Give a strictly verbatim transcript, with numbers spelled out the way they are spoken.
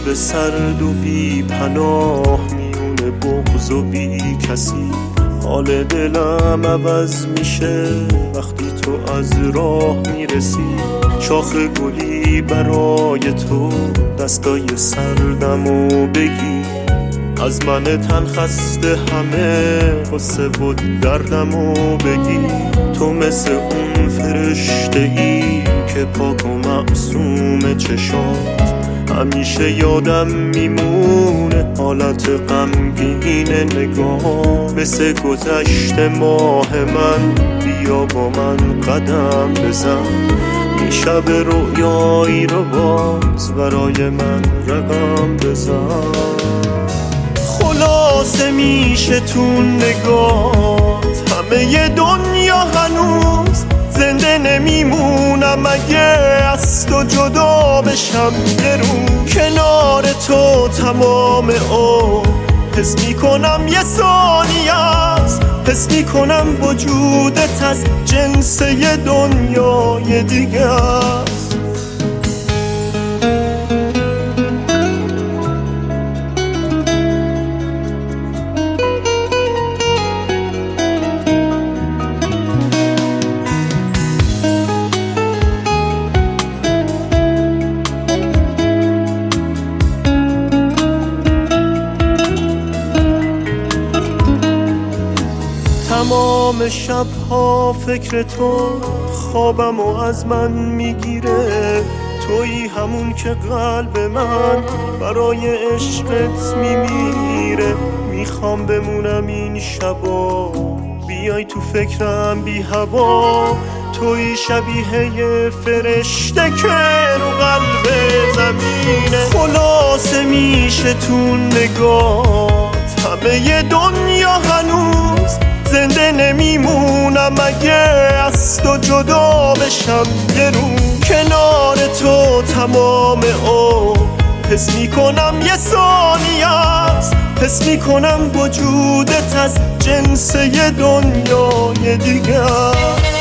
شهر سرد و بی پناه میونه بغض و بی کسی. حال دلم عوض میشه وقتی تو از راه میرسی. شاخ گلی برای تو دستای سردمو بگی. از من تن خسته همه قصه و دردمو بگی. تو مثل اون فرشته ای که پاک و معصوم چشات. همیشه یادم میمونه حالت غمگین نگاه. مثل گذشت ماه من بیا با من قدم بزن. این شب رویایی رو باز برای من رقم بزن. خلاصه میشه تو نگات همه دنیا هنوز. زنده نمیمونم اگه از تو جدا بشم یه روز. کنار تو تمام عمر حس میکنم یه ثانیه است. حس میکنم وجودت از جنس یه دنیای دیگه است. تمام شبها فکر تو خوابم و از من میگیره. تویی همون که قلب من برای عشقت میمیره. میخوام بمونم این شبا بیای تو فکرم بی هوا. تویی شبیه یه فرشته که رو قلب زمینه. خلاصه میشه تو نگات همه دنیا هنوز. زنده نمیمونم اگه از تو جدا بشم یه روز. کنار تو تمام عمر حس میکنم یه ثانیه است. حس میکنم وجودت از جنس یه دنیای دیگه است.